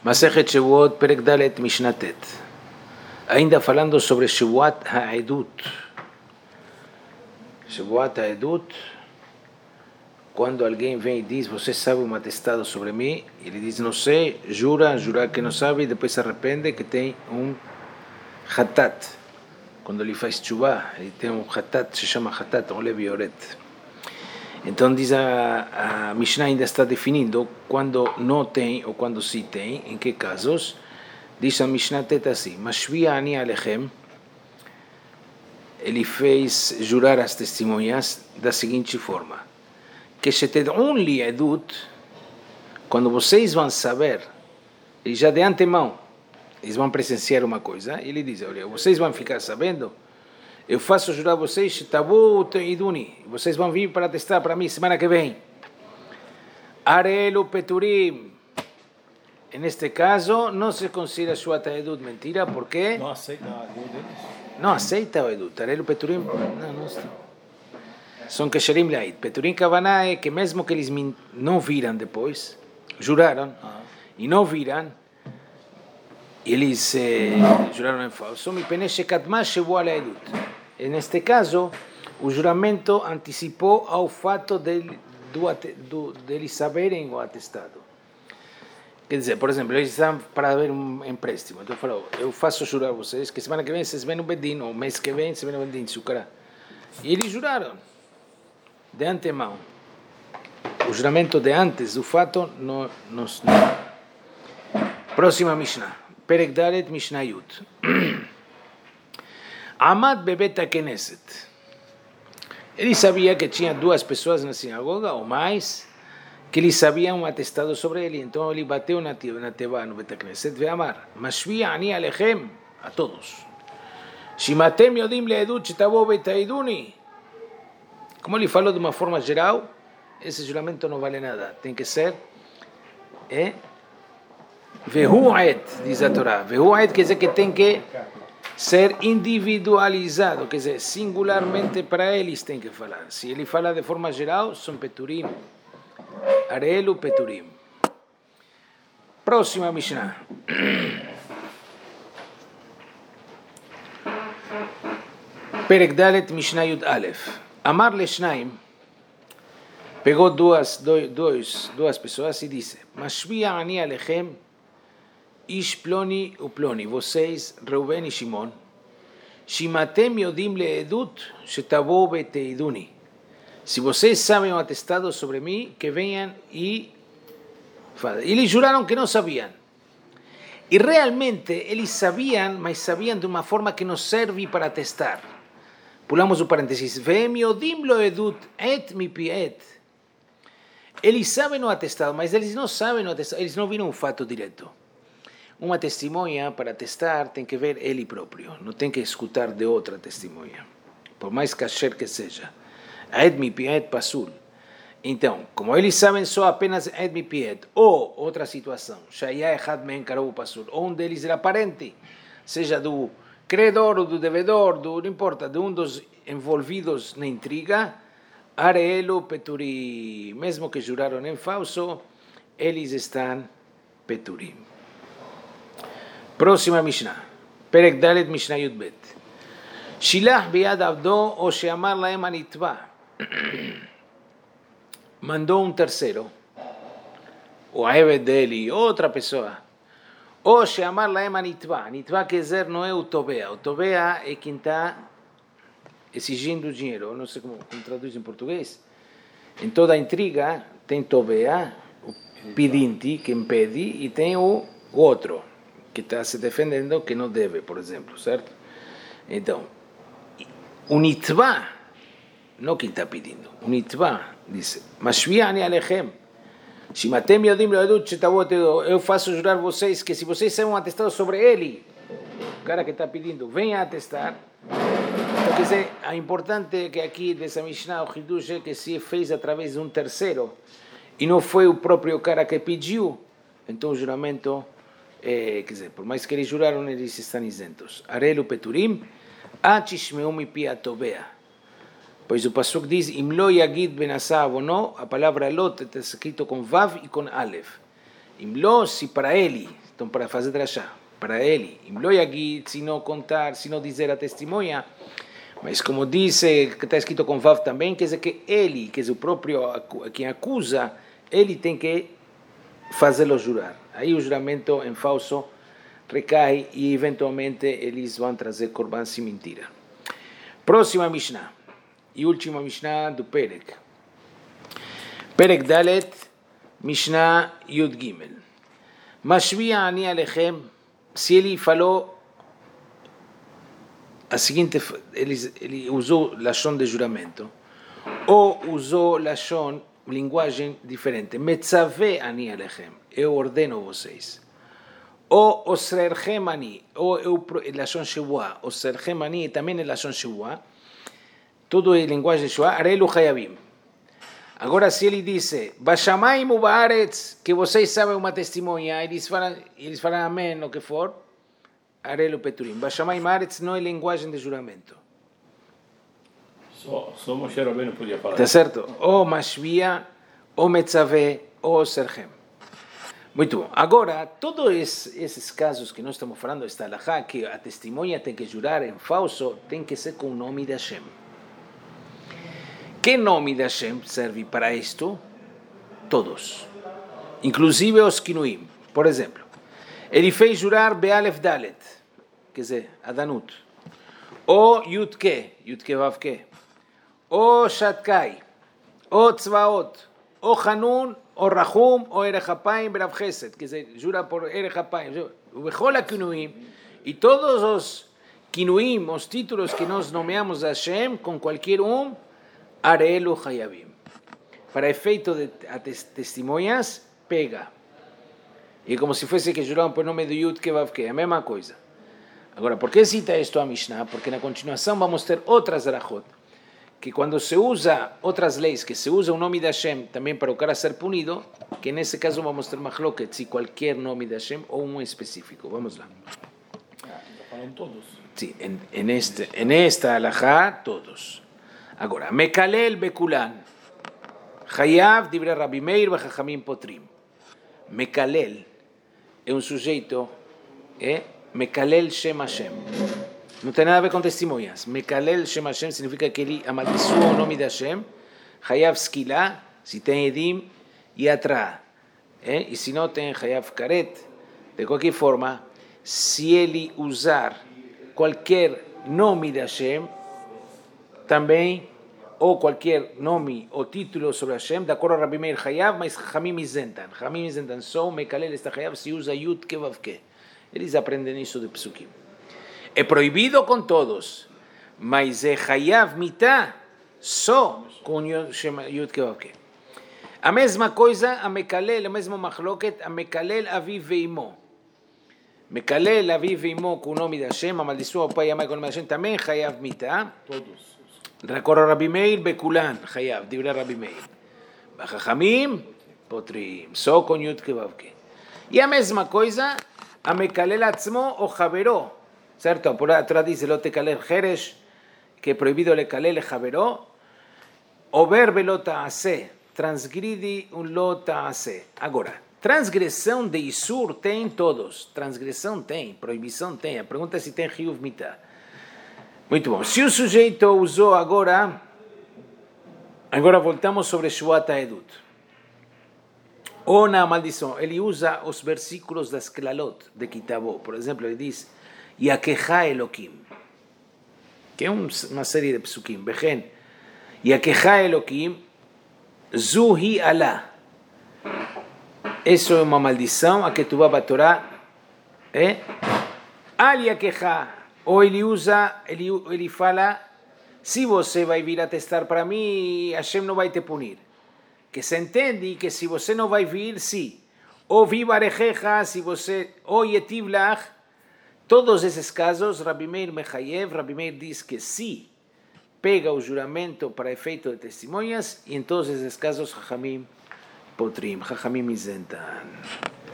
Masechet Shavuot, Perek Dalet, Mishnah Tet. Ainda falando sobre Shavuot Ha'edut. Shavuot Ha'edut, quando alguém vem e diz, você sabe um atestado sobre mim? Ele diz, não sei, jura que não sabe, e depois se arrepende que tem um Hatat. Quando ele faz Tshuva, ele tem um Hatat, se chama Hatat, um Levioret. Então diz a Mishnah ainda está definindo quando não tem ou quando sim tem, em que casos. Diz a Mishnah Tet assim, Mashvia ani alechem, ele fez jurar as testemunhas da seguinte forma, que sheted'un li edut, quando vocês vão saber, e já de antemão, eles vão presenciar uma coisa, ele diz, olha, vocês vão ficar sabendo, eu faço jurar vocês, tabu iduni, vocês vão vir para testar para mim semana que vem. Arelu peturim. Neste caso, não se considera sua edut mentira, porque Não aceita a edut deles? não aceita o edut. Arelu peturim, não está. São kesherim leid. Peturim kavaná é que mesmo que eles não viram depois, juraram, e não viram, eles juraram em falso, mi peneche katma shevu ala edut. Neste caso, o juramento antecipou ao fato deles saberem o atestado. Quer dizer, por exemplo, eles estão para ver um empréstimo. Então falou, eu faço jurar vocês que semana que vem vocês vêm no Bedin, ou mês que vem vocês vêm no Bedin, Sucará. E eles juraram de antemão. O juramento de antes do fato não. Próxima Mishnah. Perek Dalet Mishnah Yud. Amad bebet Knesset. Ele sabia que tinha duas pessoas na sinagoga ou mais que ele sabia um atestado sobre ele. Então ele bateu na teva no Bet Knesset e amar, Mashvi ani alechem, a todos. Shimatem yodim leedut shetavo betaiduni. Como ele falou de uma forma geral, esse juramento não vale nada. Tem que ser Vehu et, diz a Torá. Vehu et quer dizer que tem que ser individualizado, quer dizer, singularmente para eles tem que falar. Se ele fala de forma geral, são peturim. Arelu peturim. Próxima Mishnah. Perek Dalet Mishnah Yud Aleph. Amar Leshnaim. Pegou duas pessoas e disse, Mashvia ani alechem Ish ploni u ploni, vocês, Reuben e Shimon, Shimatem yodim leedut, shetavo beteiduni. Se vocês sabem um atestado sobre mim, que venham e falem. Eles juraram que não sabiam. E realmente eles sabiam, mas sabiam de uma forma que não serve para atestar. Pulamos o parênteses. Veem yodim leedut et mipi et. Eles sabem o atestado, mas eles não sabem o atestado, eles não viram o fato direto. Uma testemunha para atestar tem que ver ele próprio, não tem que escutar de outra testemunha, por mais kasher que seja. Ed mi piet pasul. Então, como eles sabem só apenas ed mi piet, ou outra situação, shaya echad men karou pasul, ou um deles era parente, seja do credor ou do devedor, não importa, de um dos envolvidos na intriga, arelo peturi, mesmo que juraram em falso, eles estão peturim. Próxima Mishnah. Perek Dalet Mishnah Yud Bet. Shilach biad avdo o sheamar laem anitva. Mandou um terceiro, o Eved dele, outra pessoa. O sheamar laem anitva. Anitva quer dizer não é o Tobea. O Tobea é quem está exigindo dinheiro. Eu não sei como traduz em português. Em toda a intriga tem Tobea, o pedinte, quem pede, e tem o outro que está se defendendo que não deve, por exemplo, certo? Então, o nitva, não quem está pedindo, o nitva diz, Mashviani alechem, shimatem yodim leedut shetavo teiduni, eu faço jurar vocês que se vocês sabem um atestado sobre ele, o cara que está pedindo, venha atestar. Então, quer dizer, a importante é que aqui dessa Mishnah, o Hidush é que se fez através de um terceiro, e não foi o próprio cara que pediu, então o juramento quer dizer, por mais que eles juraram, eles estão isentos. Arelu peturim, achishmeu mipi atobea. Pois o pasuk diz, im lo yagid ben asav ou não, a palavra lot está escrito com vav e com alef. Im lo, se para ele Então, para fazer drachá, para ele, Im lo yagid, se não contar, se não dizer a testemunha, mas como dice, que está escrito com Vav também, quer dizer que ele, quer dizer, o próprio, quem acusa, ele tem que fazê-lo jurar. Aí o juramento em falso recai e eventualmente eles vão trazer korban sem mentira. Próxima Mishnah e última Mishnah do Perek. Perek Dalet, Mishnah Yud Gimel. Mashvia ani alechem, se ele falou a seguinte, ele usou lashon de juramento, ou usou lashon, linguagem diferente. Metzave ani alechem, eu ordeno vocês. Ou osrerchem ani, ou lashon shevua, osrerchem ani também é lashon shevua, tudo é linguagem shevua, arelu hayabim. Agora, se ele disse, Bashamayim u baaretz, que vocês sabem uma testemunha, eles falam amém, o que for, arelu peturim. Bashamayim u baaretz não é linguagem de juramento. Só Moshe Rabbeinu podia falar. Tá certo? Ou mashvia, ou metzaveh, ou serchem. Muito bom. Agora, todos esses casos que nós estamos falando, esta alahá, que a testemunha tem que jurar em falso, tem que ser com o nome de Hashem. Que nome de Hashem serve para isto? Todos. Inclusive os kinuim. Por exemplo, ele fez jurar Be'alef Dalet, quer dizer, Adanut. Ou Yudke, Yudke Vavke. Ou Shatkai. Ou Tzvaot. Ou Hanun, ou Rahum, ou Erech Apayim Berav Chesed, quer dizer, jura por Erech Apayim. Bechol HaKinuim. E todos os kinuim, os títulos que nós nomeamos a Hashem, com qualquer Arelu Hayabim. Para efeito de testemunhas, pega. E como se fosse que juravam por nome de Yud Kevavke, a mesma coisa. Agora, por que cita isto a Mishnah? Porque na continuação vamos ter outras arachot, que quando se usa outras leis, que se usa o nome de Hashem também para o cara ser punido, que nesse caso vamos ter machloket, se qualquer nome de Hashem ou um específico. Vamos lá. Falam todos. Sí, en esta alajá, todos. Agora, Mekalel Bekulan, Hayav Dibre Rabbi Meir Bechachamim Potrim. Mekalel é um sujeito, Mekalel Shem Hashem. Não tem nada a ver com testemunhas. Mekalel Shem Hashem significa que ele amaldiçoa o nome de Hashem. Hayav Skila, se tem Edim, e Atra. E se não tem Hayav Karet. De qualquer forma, se ele usar qualquer nome de Hashem, também, ou qualquer nome ou título sobre Hashem, de acordo a Rabbi Meir Hayav, mas Hamim isentan. Hamim isentan só, Mekalel está Hayav, se usa Yud Kevavke. Eles aprendem isso de Psukim. É proibido com todos, mas é Hayav mitá só com Yud Kevavke. A mesma coisa, a Mekalel, a mesma machloket, a Mekalel aviv veimo. Mekalel aviv veimo com o nome de Hashem, amaldiçoa o pai e a mãe com o nome de Hashem, também Hayav mitá. Todos. Recorre Rabbi Meir Bekulan, Hayav, dibre Rabbi Meir. Bachachamim, Potrim, só com Yud Kevavke. E a mesma coisa, a Mekalel atzmo o Javeró, certo? Por atrás diz, lo tekalel Jeresh, que é proibido le kalel Javeró, o verbe lo ta'ase, transgride um lo ta'ase. Agora, transgressão de Isur tem todos, transgressão tem, proibição tem, a pergunta é se tem Hiyuv Mitah. Muito bom. Se o sujeito usou agora voltamos sobre Shuat HaEdut. Ou na maldição, ele usa os versículos das Klalot de Kitabó. Por exemplo, ele diz, Yakecha Elokim, que é uma série de psukim. Bechen, Yakecha Elokim, Zuhi Allah. Isso é uma maldição, a que tu vai para a Torá. Al Yakecha. Ou ele fala, se você vai vir a testar para mim, Hashem não vai te punir. Que se entende que se você não vai vir, sim. Ou vivarejeja, se você, ou yetivlach, todos esses casos, Rabbi Meir Mechayev, Rabbi Meir diz que sim, pega o juramento para efeito de testemunhas, e em todos esses casos, Chachamim Potrim, Chachamim isentan.